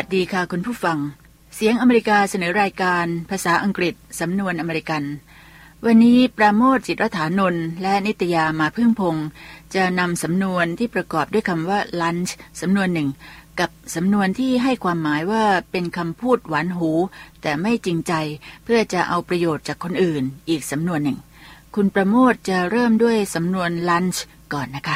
ดีค่ะคุณผู้ฟังเสียงอเมริกาเสนอรายการภาษาอังกฤษสำนวนอเมริกันวันนี้ปราโมทย์ จิตรฐานนท์และนิตยามาพึ่งพงษ์จะนำสำนวนที่ประกอบด้วยคำว่า lunch สำนวนหนึ่งกับสำนวนที่ให้ความหมายว่าเป็นคำพูดหวานหูแต่ไม่จริงใจเพื่อจะเอาประโยชน์จากคนอื่นอีกสำนวนหนึ่งคุณประโมทย์จะเริ่มด้วยสำนวน lunch ก่อนนะคะ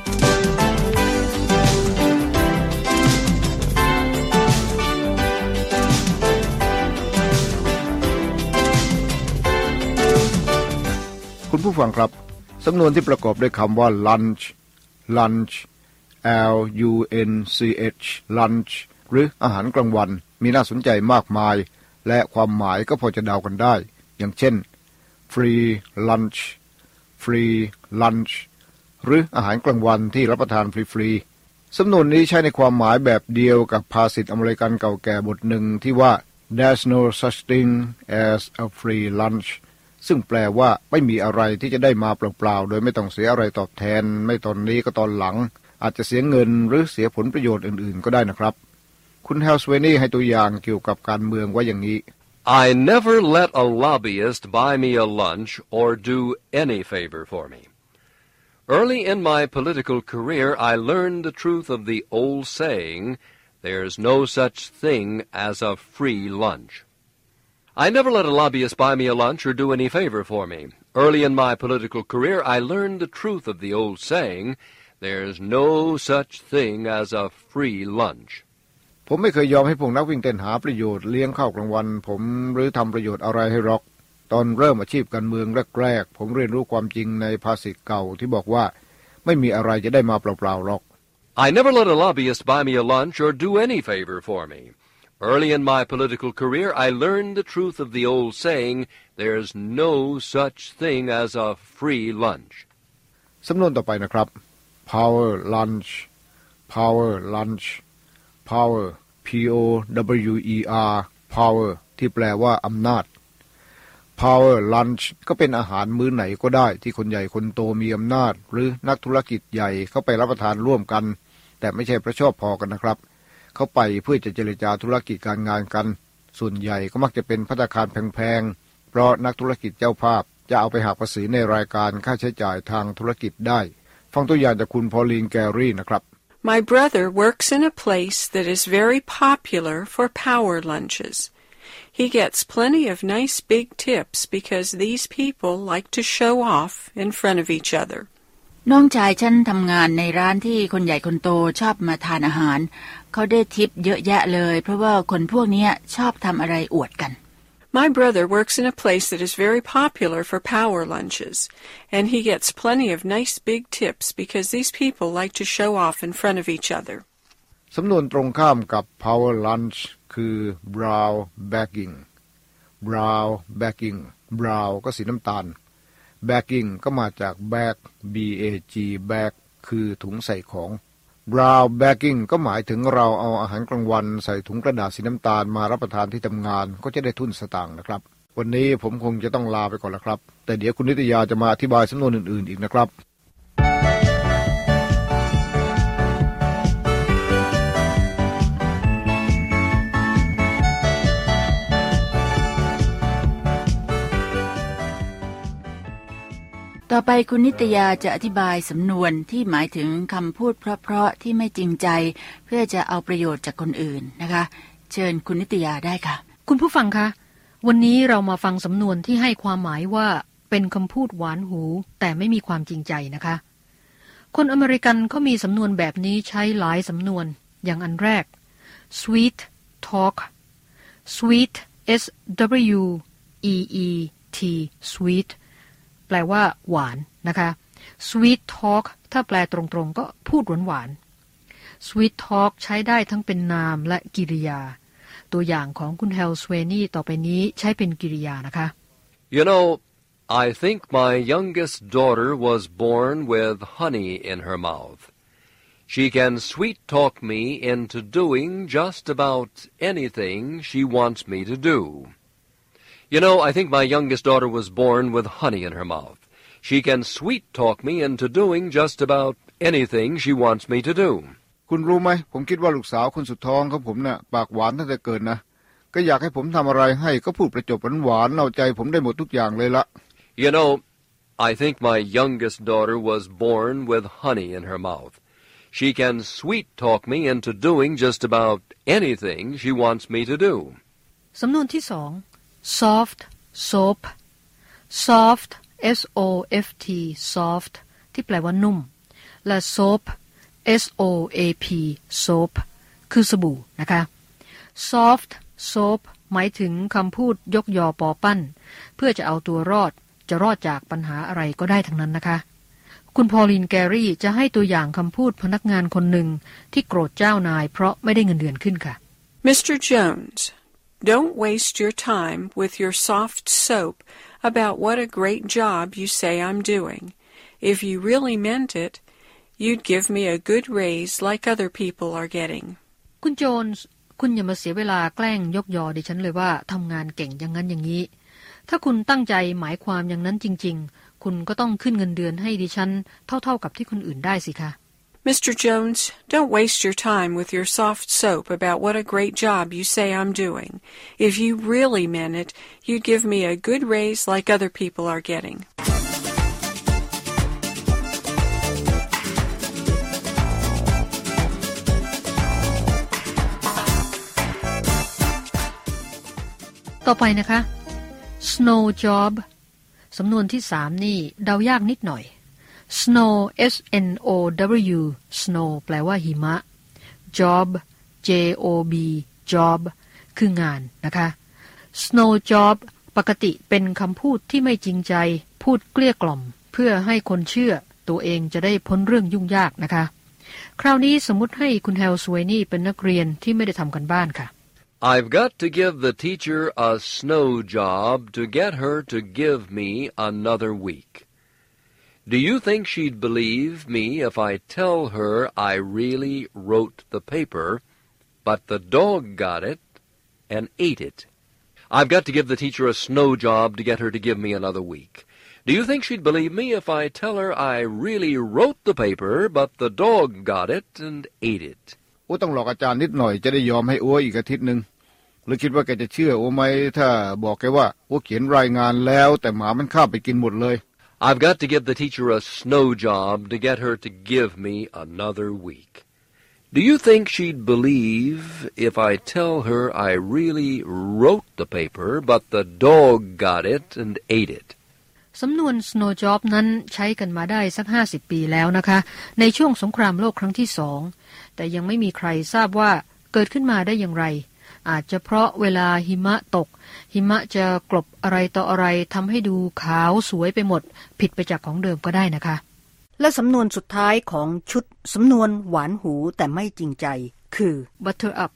คุณผู้ฟังครับสำนวนที่ประกอบด้วยคำว่า lunch lunch l u n c h lunch หรืออาหารกลางวันมีน่าสนใจมากมายและความหมายก็พอจะเดากันได้อย่างเช่น free lunch free lunch หรืออาหารกลางวันที่รับประทานฟรีๆสำนวนนี้ใช้ในความหมายแบบเดียวกับภาษิตอเมริกันเก่าแก่บทหนึ่งที่ว่า there's no such thing as a free lunchซึ่งแปลว่าไม่มีอะไรที่จะได้มาเปล่าๆโดยไม่ต้องเสียอะไรตอบแทนไม่ตอนนี้ก็ตอนหลังอาจจะเสียเงินหรือเสียผลประโยชน์อื่นๆก็ได้นะครับคุณเฮลสเวนี่ให้ตัวอย่างเกี่ยวกับการเมืองไว้อย่างนี้ I never let a lobbyist buy me a lunch or do any favor for me. Early in my political career, I learned the truth of the old saying, there's no such thing as a free lunch.I never let a lobbyist buy me a lunch or do any favor for me. Early in my political career, I learned the truth of the old saying, there's no such thing as a free lunch. ผมไม่เคยยอมให้พวกนักวิ่งเต้นหาประโยชน์เลี้ยงข้าวกลางวันผมหรือทำประโยชน์อะไรให้หรอกตอนเริ่มอาชีพการเมืองแรกๆผมเรียนรู้ความจริงในภาษิตเก่าที่บอกว่าไม่มีอะไรจะได้มาเปล่าๆหรอก I never let a lobbyist buy me a lunch or do any favor for me.Early in my political career, I learned the truth of the old saying, there's no such thing as a free lunch. สำนวนต่อไปนะครับ power lunch power lunch power p o w e r power ที่แปลว่าอำนาจ power lunch ก็เป็นอาหารมื้อไหนก็ได้ที่คนใหญ่คนโตมีอำนาจหรือนักธุรกิจใหญ่เข้าไปรับประทานร่วมกันแต่ไม่ใช่เพราะชอบพอกันนะครับเขาไปเพื่อจะเจรจาธุรกิจการงานกันส่วนใหญ่ก็มักจะเป็นภัตตาคารแพงๆเพราะนักธุรกิจเจ้าภาพจะเอาไปหักภาษีในรายการค่าใช้จ่ายทางธุรกิจได้ฟังตัวอย่างจากคุณพอลีนแกรี่นะครับ My brother works in a place that is very popular for power lunches. He gets plenty of nice big tips because these people like to show off in front of each other. น้องชายฉันทำงานในร้านที่คนใหญ่คนโตชอบมาทานอาหารเขาได้ทิปเยอะแยะเลยเพราะว่าคนพวกนี้ชอบทำอะไรอวดกัน My brother works in a place that is very popular for power lunches, and he gets plenty of nice big tips because these people like to show off in front of each other. สำนวนตรงข้ามกับ power lunch คือ brown bagging brown bagging brown ก็สีน้ำตาลbagging ก็มาจาก bag b a g bag คือถุงใส่ของ brown bagging ก็หมายถึงเราเอาอาหารกลางวันใส่ถุงกระดาษสีน้ำตาลมารับประทานที่ทำงานก็จะได้ทุนสตางค์นะครับวันนี้ผมคงจะต้องลาไปก่อนแล้วครับแต่เดี๋ยวคุณนิตยาจะมาอธิบายสำนวนอื่นๆอีกนะครับต่อไปคุณนิตยาจะอธิบายสำนวนที่หมายถึงคำพูดเพราะๆที่ไม่จริงใจเพื่อจะเอาประโยชน์จากคนอื่นนะคะเชิญคุณนิตยาได้ค่ะคุณผู้ฟังคะวันนี้เรามาฟังสำนวนที่ให้ความหมายว่าเป็นคำพูดหวานหูแต่ไม่มีความจริงใจนะคะคนอเมริกันเขามีสำนวนแบบนี้ใช้หลายสำนวนอย่างอันแรก sweet talk sweet s w e e t sweetแปลว่าหวานนะคะ sweet talk ถ้าแปลตรงๆก็พูดหวานๆ sweet talk ใช้ได้ทั้งเป็นนามและกริยาตัวอย่างของคุณเฮลสเวนี่ต่อไปนี้ใช้เป็นกริยานะคะ You know, I think my youngest daughter was born with honey in her mouth. She can sweet talk me into doing just about anything she wants me to do.You know, I think my youngest daughter was born with honey in her mouth. She can sweet talk me into doing just about anything she wants me to do. คุณรู้ไหมผมคิดว่าลูกสาวคนสุดท้องของผมน่ะปากหวานตั้งแต่เกิดนะก็อยากให้ผมทำอะไรให้ก็พูดประจบหวานๆเอาใจผมได้หมดทุกอย่างเลยละ You know, I think my youngest daughter was born with honey in her mouth. She can sweet-talk me into doing just about anything she wants me to do. สำนวนที่สอง soft soap soft S-O-F-T soft ที่แปลว่านุ่มและ soap S-O-A-P soap คือสบู่นะคะ soft soap หมายถึงคำพูดยกยอปอปั้นเพื่อจะเอาตัวรอดจะรอดจากปัญหาอะไรก็ได้ทั้งนั้นนะคะคุณพอลินแกรี่จะให้ตัวอย่างคำพูดพนักงานคนหนึ่งที่โกรธเจ้านายเพราะไม่ได้เงินเดือนขึ้นค่ะ Mr. Jones, don't waste your time with your soft soap about what a great job you say I'm doing. If you really meant it, you'd give me a good raise like other people are getting. คุณโจนส์คุณอย่ามาเสียเวลาแกล้งยกยอดิฉันเลยว่าทำงานเก่งอย่างนั้นอย่างนี้ถ้าคุณตั้งใจหมายความอย่างนั้นจริงๆคุณก็ต้องขึ้นเงินเดือนให้ดิฉันเท่าๆกับที่คนอื่นได้สิคะ Mr. Jones, don't waste your time with your soft soap about what a great job you say I'm doing. If you really meant it, you'd give me a good raise like other people are getting. ต่อไปนะคะ snow job สำนวนที่สามนี่เดายากนิดหน่อย snow S-N-O-W snow แปลว่าหิมะ job J-O-B job คืองานนะคะ snow job ปกติเป็นคำพูดที่ไม่จริงใจพูดเกลี้ยกล่อมเพื่อให้คนเชื่อตัวเองจะได้พ้นเรื่องยุ่งยากนะคะคราวนี้สมมุติให้คุณแฮลสเวนี่เป็นนักเรียนที่ไม่ได้ทำกันบ้านค่ะ I've got to give the teacher a snow job to get her to give me another week. Do you think she'd believe me if I tell her I really wrote the paper, but the dog got it and ate it? I've got to give the teacher a snow job to get her to give me another week. Do you think she'd believe me if I tell her I really wrote the paper, but the dog got it and ate it? โอ้ต้องหลอกอาจารย์นิดหน่อยจะได้ยอมให้โอ้อีกอาทิตย์นึงหรือคิดว่าแกจะเชื่อโอ้ไหมถ้าบอกแกว่าโอ้เขียนรายงานแล้วแต่หมามันข้าบไปกินหมดเลย I've got to give the teacher a snow job to get her to give me another week. Do you think she'd believe if I tell her I really wrote the paper but the dog got it and ate it? สำนวน snow job นั้นใช้กันมาได้สัก50 ปีแล้วนะคะในช่วงสงครามโลกครั้งที่2แต่ยังไม่มีใครทราบว่าเกิดขึ้นมาได้อย่างไรอาจจะเพราะเวลาหิมะตกหิมะจะกลบอะไรต่ออะไรทำให้ดูขาวสวยไปหมดผิดไปจากของเดิมก็ได้นะคะและสำนวนสุดท้ายของชุดสำนวนหวานหูแต่ไม่จริงใจคือ butter up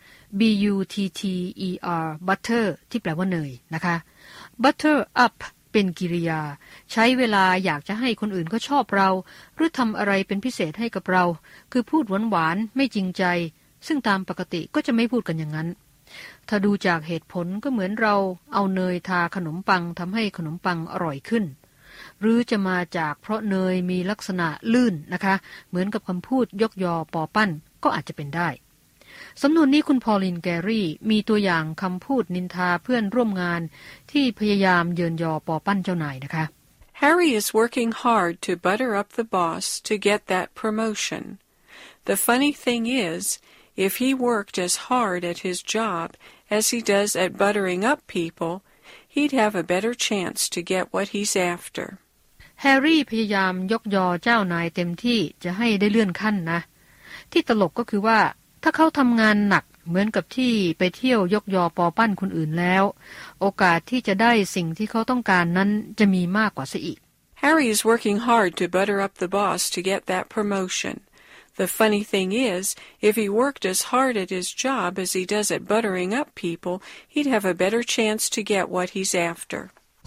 B-U-T-T-E-R butter ที่แปลว่าเนยนะคะ butter upเป็นกริยาใช้เวลาอยากจะให้คนอื่นก็ชอบเราหรือทำอะไรเป็นพิเศษให้กับเราคือพูดหวานๆไม่จริงใจซึ่งตามปกติก็จะไม่พูดกันอย่างนั้นถ้าดูจากเหตุผลก็เหมือนเราเอาเนยทาขนมปังทำให้ขนมปังอร่อยขึ้นหรือจะมาจากเพราะเนยมีลักษณะลื่นนะคะเหมือนกับคำพูดยกยอปอปั้นก็อาจจะเป็นได้สำนวนนี้คุณพอลินแกรี่มีตัวอย่างคำพูดนินทาเพื่อนร่วมงานที่พยายามเยินยอปอปั้นเจ้านายนะคะ Harry is working hard to butter up the boss to get that promotion. The funny thing is, if he worked as hard at his job as he does at buttering up people, he'd have a better chance to get what he's after. แฮร์รี่พยายามยกยอเจ้านายเต็มที่จะให้ได้เลื่อนขั้นนะที่ตลกก็คือว่าถ้าเขาทำงานหนักเหมือนกับที่ไปเที่ยวยกยอปอปั้นคนอื่นแล้วโอกาสที่จะได้สิ่งที่เขาต้องการนั้นจะมีมากกว่าซะอีก Harry is working hard to butter up the boss to get that promotion. The funny thing is, if he worked as hard at his job as he does at buttering up people, he'd have a better chance to get what he's after.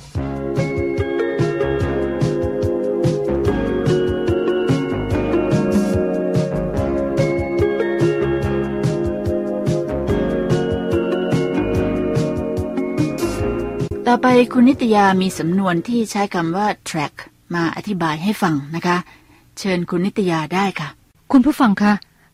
ต่อไปคุณนิตยามีสำนวนที่ใช้คำว่า track มาอธิบายให้ฟังนะคะเชิญคุณนิตยาได้ค่ะคุณผู้ฟังคะ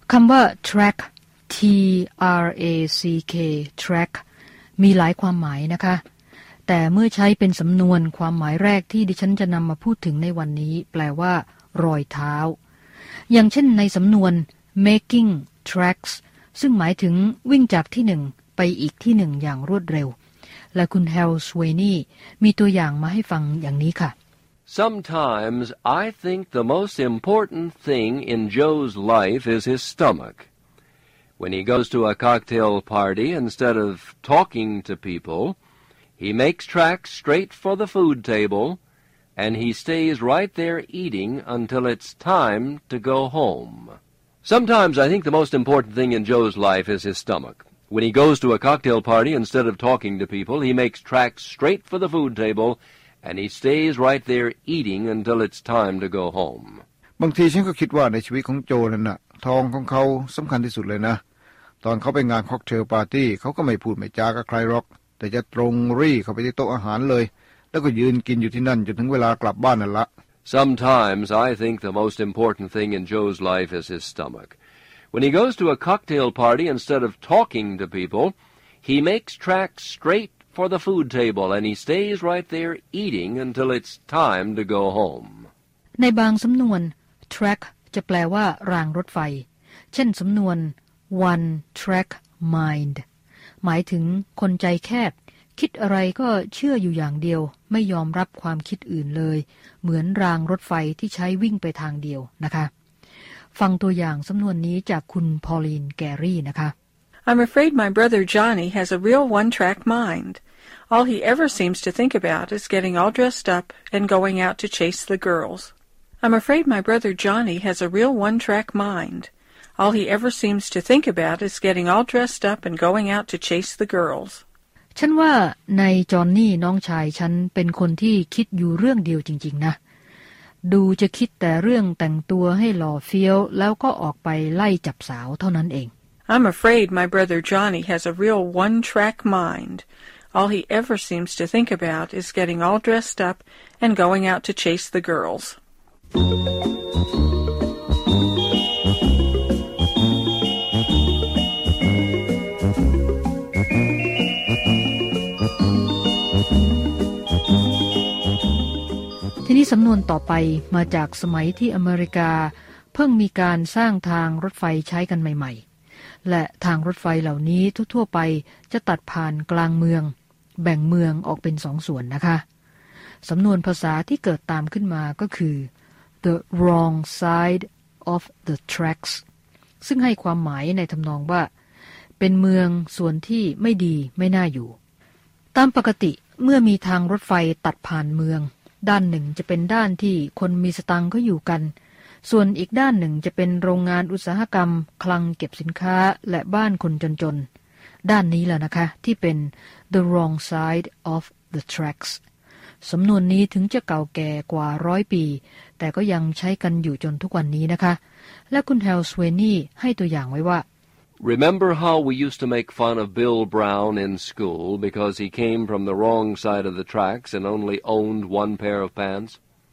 คำว่า track T R A C K track มีหลายความหมายนะคะแต่เมื่อใช้เป็นสำนวนความหมายแรกที่ดิฉันจะนำมาพูดถึงในวันนี้แปลว่ารอยเท้าอย่างเช่นในสำนวน making tracks ซึ่งหมายถึงวิ่งจากที่หนึ่งไปอีกที่หนึ่งอย่างรวดเร็วและคุณแฮลสเวนีมีตัวอย่างมาให้ฟังอย่างนี้ค่ะ Sometimes I think the most important thing in Joe's life is his stomach. When he goes to a cocktail party, instead of talking to people, he makes tracks straight for the food table, and he stays right there eating until it's time to go home. Sometimes I think the most important thing in Joe's life is his stomach. When he goes to a cocktail party, instead of talking to people, he makes tracks straight for the food table, and he stays right there eating until it's time to go home. บางทีฉันก็คิดว่าในชีวิตของโจนั่นน่ะท้องของเขาสำคัญที่สุดเลยนะตอนเขาไปงานค็อกเทลปาร์ตี้เขาก็ไม่พูดไม่จากับใครหรอกแต่จะตรงรี่เข้าไปที่โต๊ะอาหารเลยแล้วก็ยืนกินอยู่ที่นั่นจนถึงเวลากลับบ้านนั่นละ Sometimes I think the most important thing in Joe's life is his stomach. When he goes to a cocktail party, instead of talking to people, he makes tracks straight for the food table, and he stays right there eating until it's time to go home. ในบางสำนวน track จะแปลว่ารางรถไฟเช่นสำนวน one track mind หมายถึงคนใจแคบคิดอะไรก็เชื่ออยู่อย่างเดียวไม่ยอมรับความคิดอื่นเลยเหมือนรางรถไฟที่ใช้วิ่งไปทางเดียวนะคะฟังตัวอย่างสำนวนนี้จากคุณพอลีนแกรี่นะคะ I'm afraid my brother Johnny has a real one-track mind. All he ever seems to think about is getting all dressed up and going out to chase the girls. I'm afraid my brother Johnny has a real one-track mind. All he ever seems to think about is getting all dressed up and going out to chase the girls. ฉันว่าในจอนนี่น้องชายฉันเป็นคนที่คิดอยู่เรื่องเดียวจริงๆนะดูจะคิดแต่เรื่องแต่งตัวให้หล่อเฟี้ยวแล้วก็ออกไปไล่จับสาวเท่านั้นเอง I'm afraid my brother Johnny has a real one-track mind. All he ever seems to think about is getting all dressed up and going out to chase the girls. ทีนี้สำนวนต่อไปมาจากสมัยที่อเมริกาเพิ่งมีการสร้างทางรถไฟใช้กันใหม่ๆและทางรถไฟเหล่านี้ทั่วๆไปจะตัดผ่านกลางเมืองแบ่งเมืองออกเป็น2 ส่วนนะคะสำนวนภาษาที่เกิดตามขึ้นมาก็คือ the wrong side of the tracks ซึ่งให้ความหมายในทำนองว่าเป็นเมืองส่วนที่ไม่ดีไม่น่าอยู่ตามปกติเมื่อมีทางรถไฟตัดผ่านเมืองด้านหนึ่งจะเป็นด้านที่คนมีสตังค์เขาอยู่กันส่วนอีกด้านหนึ่งจะเป็นโรงงานอุตสาหกรรมคลังเก็บสินค้าและบ้านคนจนๆด้านนี้แหละนะคะที่เป็น the wrong side of the tracks สำนวนนี้ถึงจะเก่าแก่กว่า100 ปีแต่ก็ยังใช้กันอยู่จนทุกวันนี้นะคะและคุณแฮลสเวนีให้ตัวอย่างไว้ว่า Remember how we used to make fun of Bill Brown in school because he came from the wrong side of the tracks and only owned one pair of pants?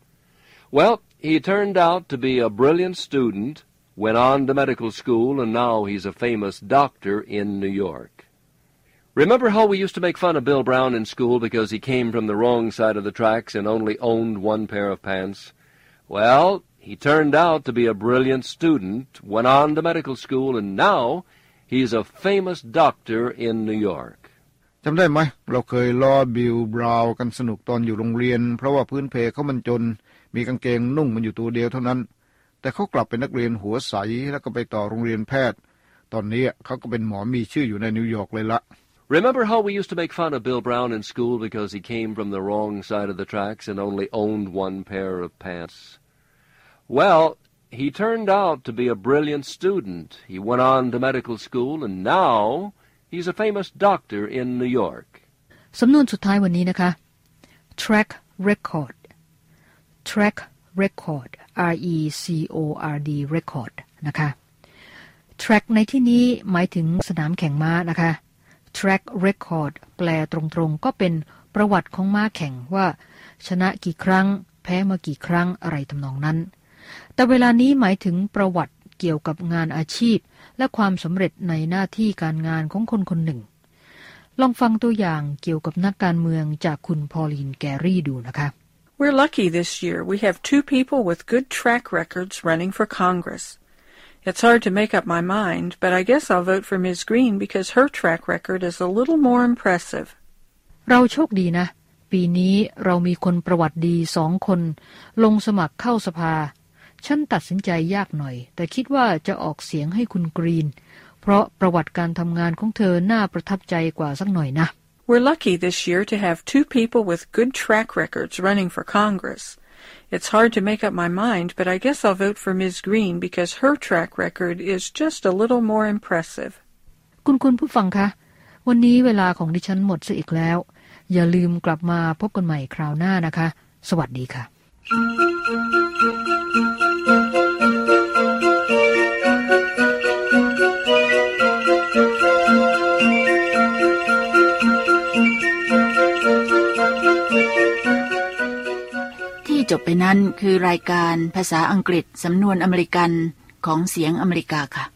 Well, he turned out to be a brilliant student, went on to medical school, and now he's a famous doctor in New York. Remember how we used to make fun of Bill Brown in school because he came from the wrong side of the tracks and only owned one pair of pants? Well, he turned out to be a brilliant student, went on to medical school, and now he's a famous doctor in New York. จำได้ไหมเราเคยล้อบิลบราวน์กันสนุกตอนอยู่โรงเรียนเพราะว่าพื้นเพเขามันจนมีกางเกงนุ่งมันอยู่ตัวเดียวเท่านั้นแต่เขากลับเป็นนักเรียนหัวใสแล้วก็ไปต่อโรงเรียนแพทย์ตอนนี้เขาก็เป็นหมอมีชื่ออยู่ในนิวยอร์กเลยละ Remember how we used to make fun of Bill Brown in school because he came from the wrong side of the tracks and only owned one pair of pants? Well, he turned out to be a brilliant student. He went on to medical school, and now he's a famous doctor in New York. สำนวนสุดท้ายวันนี้นะคะ track record track record R-E-C-O-R-D record นะคะ track ในที่นี้หมายถึงสนามแข่งม้านะคะ track record แปลตรงๆก็เป็นประวัติของม้าแข่งว่าชนะกี่ครั้งแพ้มากี่ครั้งอะไรทำนองนั้นแต่เวลานี้หมายถึงประวัติเกี่ยวกับงานอาชีพและความสำเร็จในหน้าที่การงานของคนคนหนึ่งลองฟังตัวอย่างเกี่ยวกับนักการเมืองจากคุณพอลีนแกรี่ดูนะคะ We're lucky this year. We have 2 people with good track records running for Congress. It's hard to make up my mind, but I guess I'll vote for Ms. Green because her track record is a little more impressive. เราโชคดีนะปีนี้เรามีคนประวัติดี2 คนลงสมัครเข้าสภาฉันตัดสินใจยากหน่อยแต่คิดว่าจะออกเสียงให้คุณกรีนเพราะประวัติการทำงานของเธอน่าประทับใจกว่าสักหน่อยนะ We're lucky this year to have 2 people with good track records running for Congress. It's hard to make up my mind, but I guess I'll vote for Ms. Green because her track record is just a little more impressive. คุณผู้ฟังคะวันนี้เวลาของดิฉันหมดซะอีกแล้วอย่าลืมกลับมาพบกันใหม่คราวหน้านะคะสวัสดีค่ะที่จบไปนั้นคือรายการภาษาอังกฤษสำนวนอเมริกันของเสียงอเมริกาค่ะ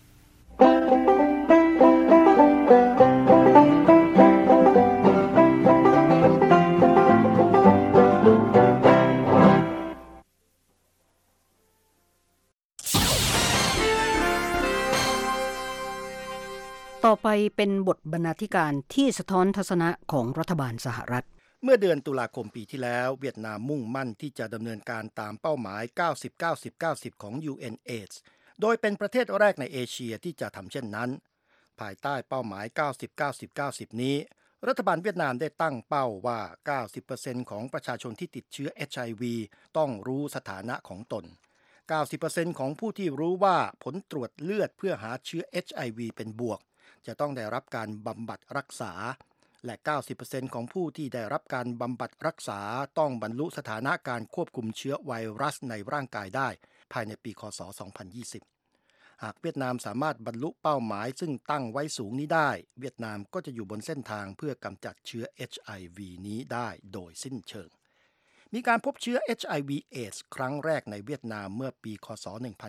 ต่อไปเป็นบทบรรณาธิการที่สะท้อนทัศนะของรัฐบาลสหรัฐเมื่อเดือนตุลาคมปีที่แล้วเวียดนามมุ่งมั่นที่จะดำเนินการตามเป้าหมาย 90-90-90 ของ UNAIDS โดยเป็นประเทศแรกในเอเชียที่จะทำเช่นนั้นภายใต้เป้าหมาย 90-90-90 นี้รัฐบาลเวียดนามได้ตั้งเป้าว่า 90% ของประชาชนที่ติดเชื้อ HIV ต้องรู้สถานะของตน 90% ของผู้ที่รู้ว่าผลตรวจเลือดเพื่อหาเชื้อ HIV เป็นบวกจะต้องได้รับการบำบัดรักษาและ 90% ของผู้ที่ได้รับการบำบัดรักษาต้องบรรลุสถานะการควบคุมเชื้อไวรัสในร่างกายได้ภายในปีคศ 2020 หากเวียดนามสามารถบรรลุเป้าหมายซึ่งตั้งไว้สูงนี้ได้เวียดนามก็จะอยู่บนเส้นทางเพื่อกำจัดเชื้อ HIV นี้ได้โดยสิ้นเชิงมีการพบเชื้อ HIV AIDS ครั้งแรกในเวียดนามเมื่อปีคศ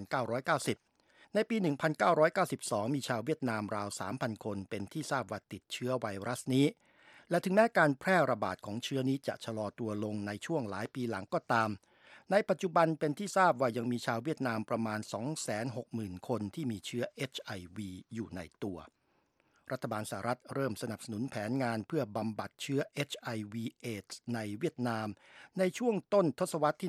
1990 ในปี 1992 มีชาวเวียดนามราว 3,000 คนเป็นที่ทราบว่าติดเชื้อไวรัสนี้และถึงแม้การแพร่ระบาดของเชื้อนี้จะชะลอตัวลงในช่วงหลายปีหลังก็ตามในปัจจุบันเป็นที่ทราบว่ายังมีชาวเวียดนามประมาณ 260,000 คนที่มีเชื้อ HIV อยู่ในตัวรัฐบาลสหรัฐเริ่มสนับสนุนแผนงานเพื่อบำบัดเชื้อ HIV AIDS ในเวียดนามในช่วงต้นทศวรรษที่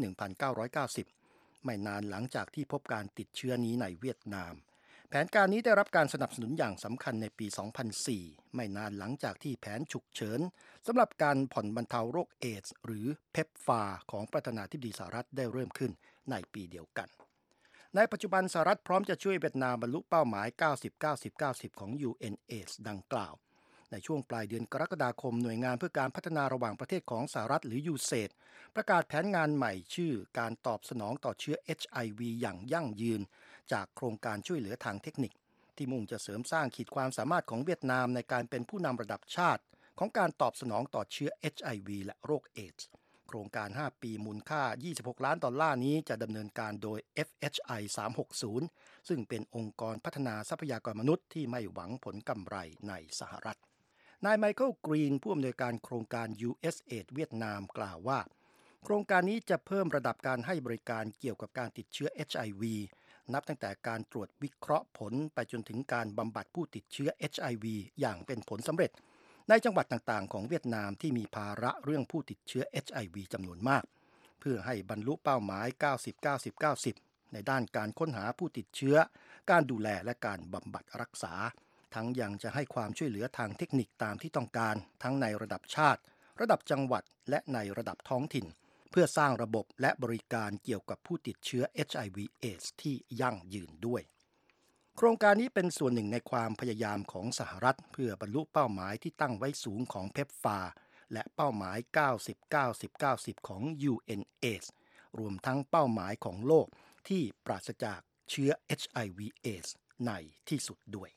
1990 ไม่นานหลังจากที่พบการติดเชื้อนี้ในเวียดนามแผนการนี้ได้รับการสนับสนุนอย่างสำคัญในปี 2004 ไม่นานหลังจากที่แผนฉุกเฉินสำหรับการผ่อนบรรเทาโรคเอดส์หรือเพปฟาของประธานาธิบดีสหรัฐได้เริ่มขึ้นในปีเดียวกันในปัจจุบันสหรัฐพร้อมจะช่วยเวียดนามบรรลุเป้าหมาย 90-90-90 ของ UNAIDS ดังกล่าวในช่วงปลายเดือนกรกฎาคมหน่วยงานเพื่อการพัฒนาระหว่างประเทศของสหรัฐหรือ USAID ประกาศแผนงานใหม่ชื่อการตอบสนองต่อเชื้อ HIV อย่างยั่งยืนจากโครงการช่วยเหลือทางเทคนิคที่มุ่งจะเสริมสร้างขีดความสามารถของเวียดนามในการเป็นผู้นำระดับชาติของการตอบสนองต่อเชื้อ HIV และโรคเอดส์โครงการ 5 ปีมูลค่า$26 ล้านนี้จะดำเนินการโดย FHI 360 ซึ่งเป็นองค์กรพัฒนาทรัพยากรมนุษย์ที่ไม่หวังผลกำไรในสหรัฐนายไมเคิลกรีนผู้อำนวยการโครงการ USAID เวียดนามกล่าวว่าโครงการนี้จะเพิ่มระดับการให้บริการเกี่ยวกับการติดเชื้อ HIV นับตั้งแต่การตรวจวิเคราะห์ผลไปจนถึงการบำบัดผู้ติดเชื้อ HIV อย่างเป็นผลสำเร็จในจังหวัดต่างๆของเวียดนามที่มีภาระเรื่องผู้ติดเชื้อ HIV จำนวนมากเพื่อให้บรรลุเป้าหมาย 90-90-90 ในด้านการค้นหาผู้ติดเชื้อการดูแลและการบำบัดรักษาทั้งยังจะให้ความช่วยเหลือทางเทคนิคตามที่ต้องการทั้งในระดับชาติระดับจังหวัดและในระดับท้องถิ่นเพื่อสร้างระบบและบริการเกี่ยวกับผู้ติดเชื้อ HIV AIDS ที่ยั่งยืนด้วยโครงการนี้เป็นส่วนหนึ่งในความพยายามของสหรัฐเพื่อบรรลุเป้าหมายที่ตั้งไว้สูงของเพปฟาและเป้าหมาย 90-90-90 ของ UNAIDS รวมทั้งเป้าหมายของโลกที่ปราศจากเชื้อ HIV AIDS ในที่สุดด้วย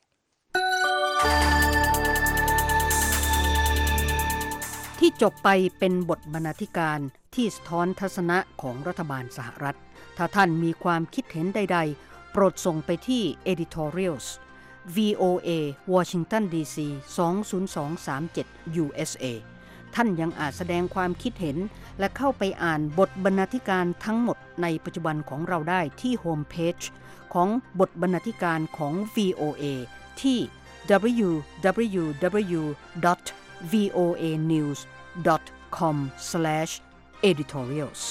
ที่จบไปเป็นบทบรรณาธิการที่สะท้อนทัศนะของรัฐบาลสหรัฐถ้าท่านมีความคิดเห็นใดๆโปรดส่งไปที่ editorials VOA Washington DC 20237 USA ท่านยังอาจแสดงความคิดเห็นและเข้าไปอ่านบทบรรณาธิการทั้งหมดในปัจจุบันของเราได้ที่โฮมเพจของบทบรรณาธิการของ VOA ที่ www.voanews.com/editorials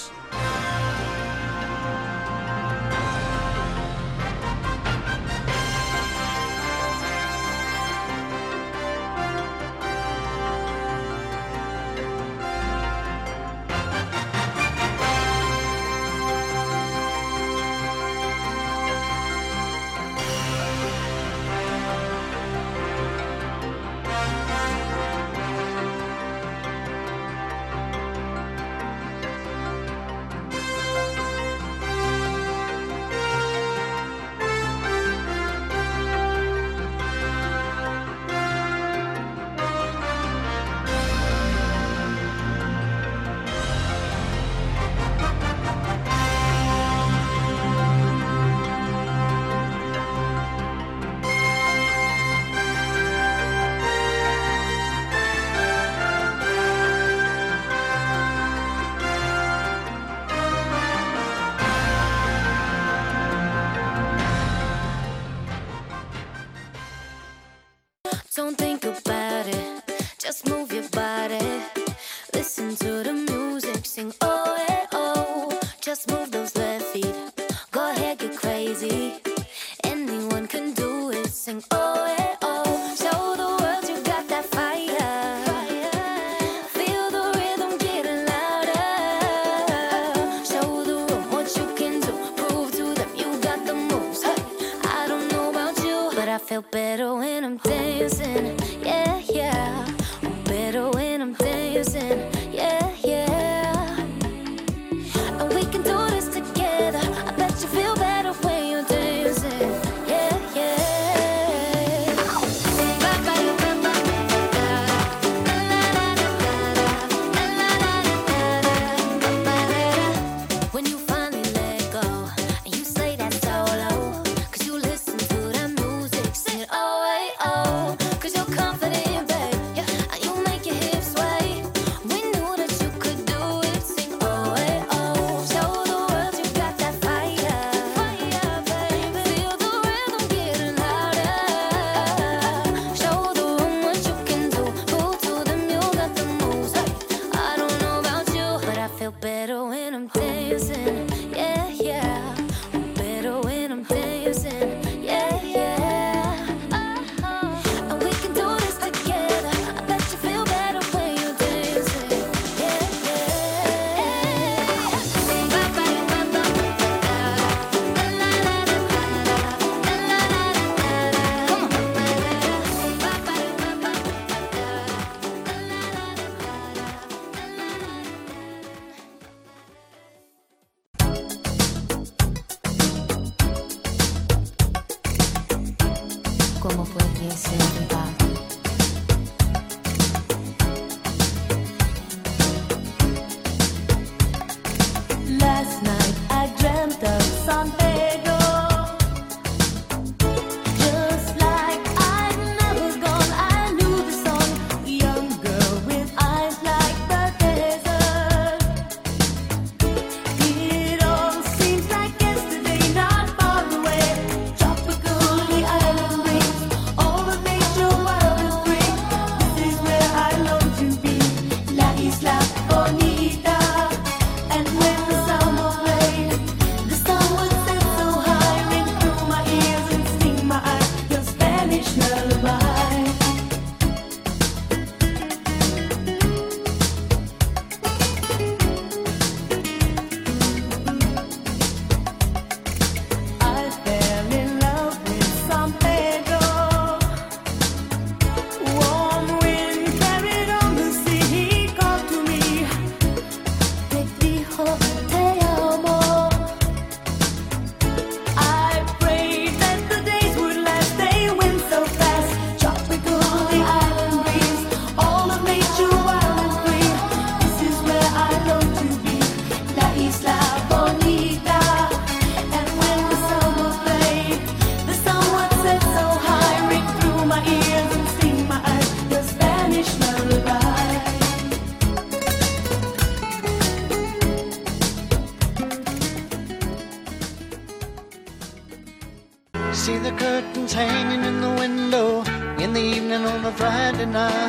Don't think about it, just move your body. Listen to the music, sing oh eh oh. Just move those left feet, go ahead get crazy. Anyone can do it, sing oh eh oh. Show the world you got that fire. Feel the rhythm getting louder. Show the room what you can do, prove to them you got the moves. Hey, I don't know about you, but I feel better when I'm dancing. Yeah, yeah. Better when I'm dancing. Yeah, yeah. And we can do this together. I bet you feel better when you're dancing. Yeah, yeah. When you finally let go and you say that solo, 'cause you listen to that music, sing it oh hey oh, 'cause you're confident, babe. Yeah, and you make your hips sway. We knew that you could do it, sing oh hey oh. Show the world you got that fire, fire, baby. Feel the rhythm getting louder. Show the room what you can do. Prove to them you got the moves. Hey, I don't know about you, but I feel better when I'm dancing. Yeah, yeah. Better when I'm dancing. Yeah, yeah. And we can do this together. I bet you feel better when you're dancing. Yeah, ¿Cómo fue que se va? Last night I dreamt of San Pedro, just like I'd never gone. I knew the song, young girl with eyes like the desert. It all seems like yesterday, not far away. Tropical, the island breeze, all the nature wild and free. This is where I long to be, La Isla Bonita. And when the summer played, the sun would set so high, ring through my ears and sting my eyes, your Spanish lullaby. I fell in love with San Pedro. Warm wind carried on the sea. He called to me, te dijo te amo. I prayed that the days would last. They went so fast. Tropical, the island breeze, all of nature wild and free. This is where I long to be, La Isla Bonita. And when the summer played, See the curtains hanging in the window in the evening on a Friday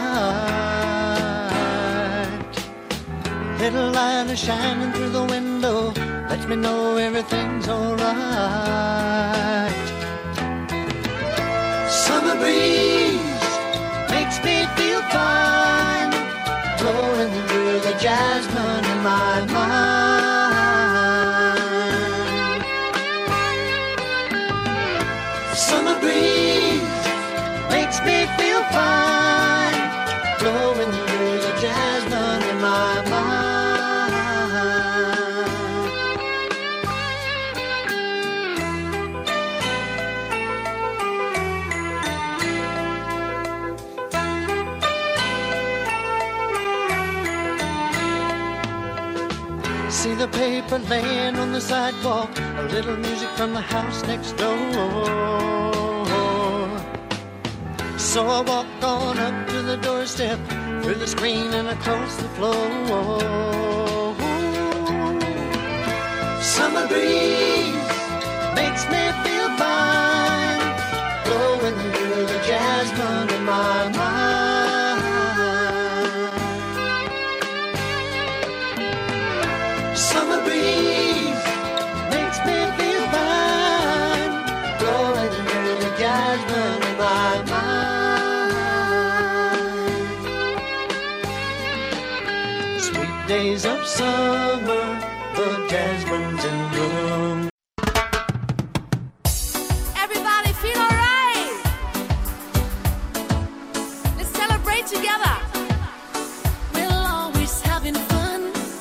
night. Little light is shining through the window, lets me know everything's alright. Summer breeze makes me feel fine, blowing through the jasmine in my mind. Summer breeze makes me feel fine, blowing through the jasmine in my mind. See the paper laying on the sidewalk, a little music from the house next door. So I walked on up to the doorstep, through the screen and across the floor. Summer breeze makes me feel fine, blowing through the jasmine in my mind. Summer breeze makes me feel fine, blowing through the jasmine in my mind. Sweet days of summer, the jasmine's in bloom. Everybody feel alright? Let's celebrate together. We're always having fun.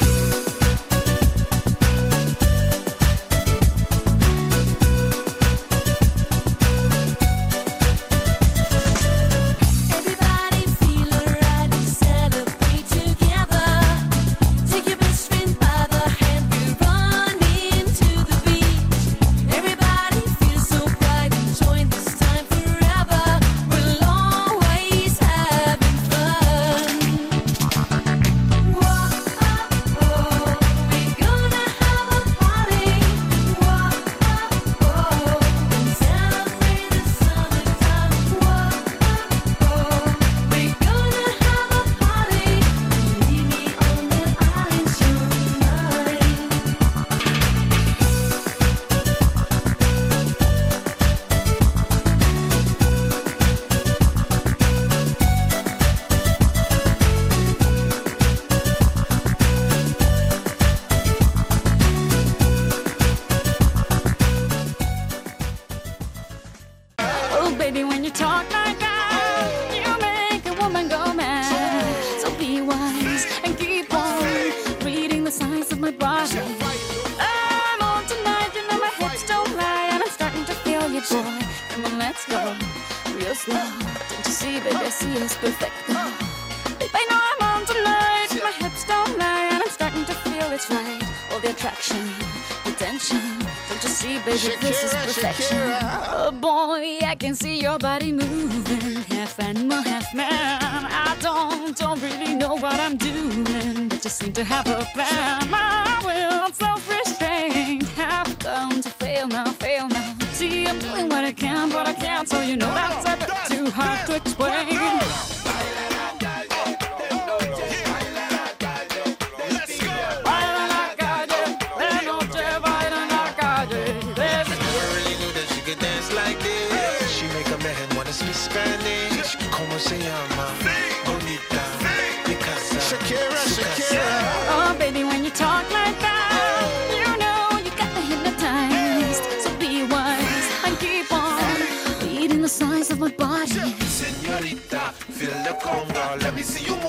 Everybody feel alright, let's celebrate together. Take your best friend by the hand, we're running to the beach. Everybody feels so bright, enjoying this time forever. We're always having fun. Whoa, oh, we're gonna have a party. Whoa, oh, and celebrate the summertime. Whoa, oh, we're gonna have a party. Meet me on the island tonight. Oh, baby, when you talk like that, you make a woman go mad. So be wise and keep on reading the signs of my body. I'm on tonight, you know my hips don't lie, and I'm starting to feel you, boy. Come on, let's go real slow. Don't you see, baby, I see it's perfect. Babe, I know I'm on tonight, my hips don't lie, and I'm starting to feel it's right. All the attraction, the tension. Don't you see, baby, this is perfection. Oh boy, I can see your body moving, half animal, half man. I don't really know what I'm doing, but just seem to have a plan. My will, self-restraint, have come to fail now, fail now. See, I'm doing what I can, but I can't, so you know that's a bit too hard to explain. Baila la calle, de noche baila en la calle. We're really good that she could dance like this. She make a man wanna speak Spanish. Como se llama? Bonita. Picasa. Shakira, Shakira. Oh, baby, when you talk like that, you know you got me hypnotized. So be wise and keep on reading the signs of my body. Señorita, feel the conga. Let me see you